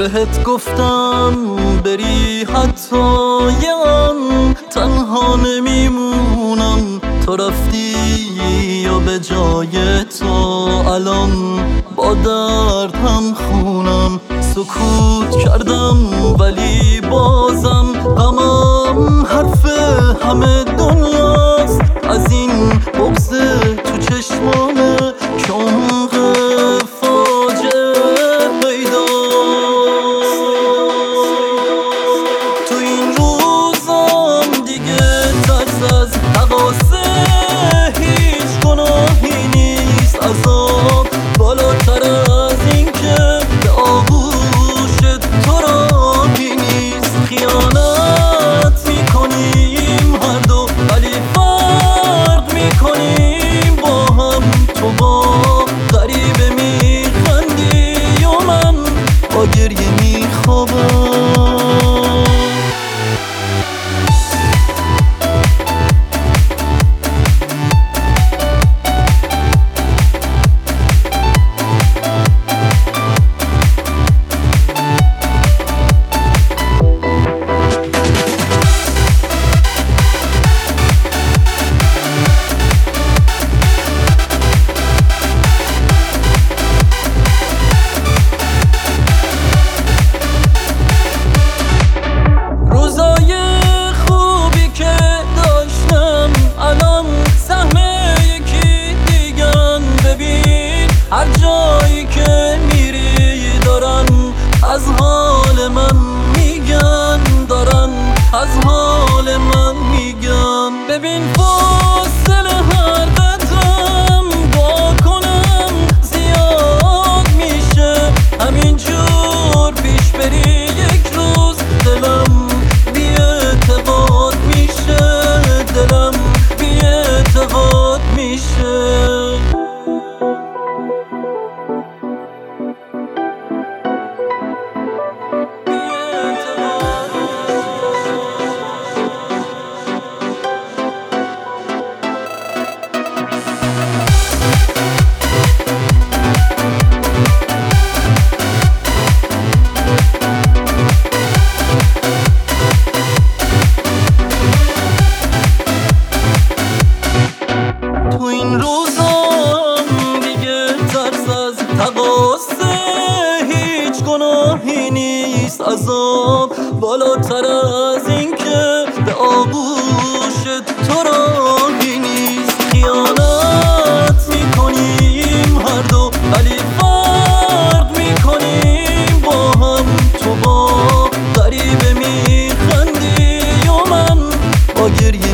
بهت گفتم بری حتی یه آن تنها نمیمونم، تو رفتی یا به جای تو الان با درد هم خونم. سکوت کردم ولی بازم غمم حرف همه دنیاست، از این بغض تو چشمانه که عمق فاجعه پیداست. تو این روزم دیگه ترس از تقاصه هیچ گناهی نیست، عذاب بالاتر از این که به آغوش تو راهی نیست. خیانت میکنیم هر دو ولی فرق میکنیم با هم، تو با غریبه میخندی و من با گریه میخوابم. هر جایی که میری دارن از حال من میگن، دارن از حال من میگن. ببین فاصله هر قدم دعا کنم زیاد میشه، همینجور پیش بری یک روز دلم بی اعتقاد میشه، دلم بی اعتقاد میشه. تو این روزم دیگه ترس از تقاصه هیچ گناهی نیست، عذاب بالاتر از این که به آغوش تو راهی نیست. خیانت میکنیم هر دو ولی فرق میکنیم با هم، تو با غریبه میخندی و من با گریه